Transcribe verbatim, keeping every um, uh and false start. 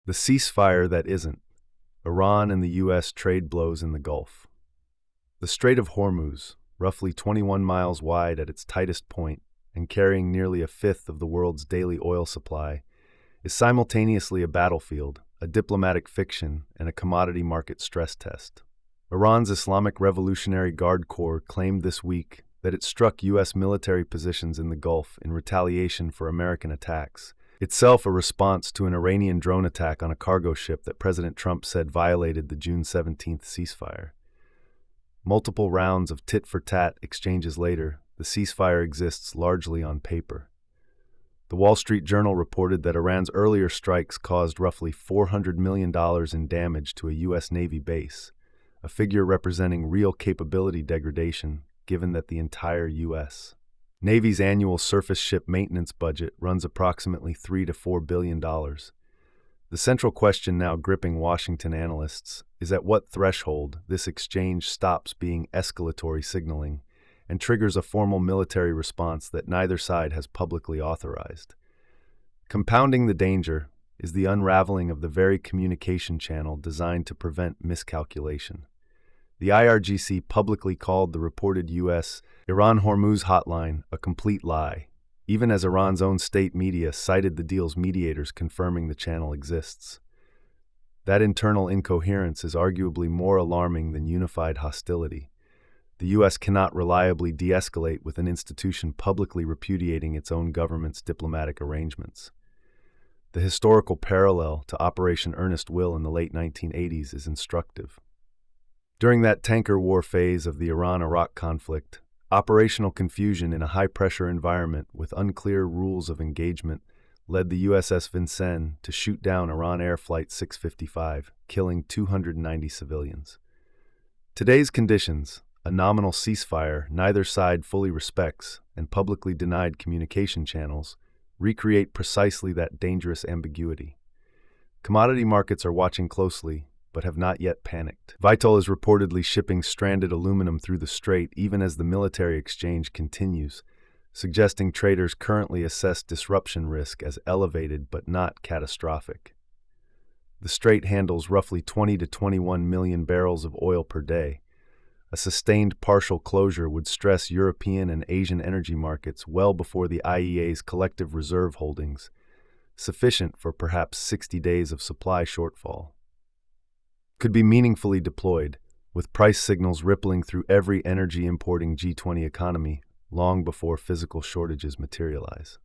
The ceasefire that isn't. Iran and the U S trade blows in the Gulf. The Strait of Hormuz, roughly twenty-one miles wide at its tightest point and carrying nearly a fifth of the world's daily oil supply, is simultaneously a battlefield, a diplomatic fiction, and a commodity market stress test. Iran's Islamic Revolutionary Guard Corps claimed this week that it struck U S military positions in the Gulf in retaliation for American attacks, itself a response to an Iranian drone attack on a cargo ship that President Trump said violated the June seventeenth ceasefire. Multiple rounds of tit-for-tat exchanges later, the ceasefire exists largely on paper. The Wall Street Journal reported that Iran's earlier strikes caused roughly four hundred million dollars in damage to a U S Navy base, a figure representing real capability degradation given that the entire U S Navy's annual surface ship maintenance budget runs approximately three to four billion dollars. The central question now gripping Washington analysts is at what threshold this exchange stops being escalatory signaling and triggers a formal military response that neither side has publicly authorized. Compounding the danger is the unraveling of the very communication channel designed to prevent miscalculation. The I R G C publicly called the reported U S Iran-Hormuz hotline a complete lie, even as Iran's own state media cited the deal's mediators confirming the channel exists. That internal incoherence is arguably more alarming than unified hostility. The U S cannot reliably de-escalate with an institution publicly repudiating its own government's diplomatic arrangements. The historical parallel to Operation Earnest Will in the late nineteen eighties is instructive. During that tanker war phase of the Iran-Iraq conflict, operational confusion in a high-pressure environment with unclear rules of engagement led the U S S Vincennes to shoot down Iran Air Flight six fifty-five, killing two hundred ninety civilians. Today's conditions, a nominal ceasefire neither side fully respects, and publicly denied communication channels, recreate precisely that dangerous ambiguity. Commodity markets are watching closely, but have not yet panicked. Vitol is reportedly shipping stranded aluminum through the strait even as the military exchange continues, suggesting traders currently assess disruption risk as elevated but not catastrophic. The strait handles roughly twenty to twenty-one million barrels of oil per day. A sustained partial closure would stress European and Asian energy markets well before the I E A's collective reserve holdings, sufficient for perhaps sixty days of supply shortfall. Could be meaningfully deployed, with price signals rippling through every energy-importing G twenty economy long before physical shortages materialize.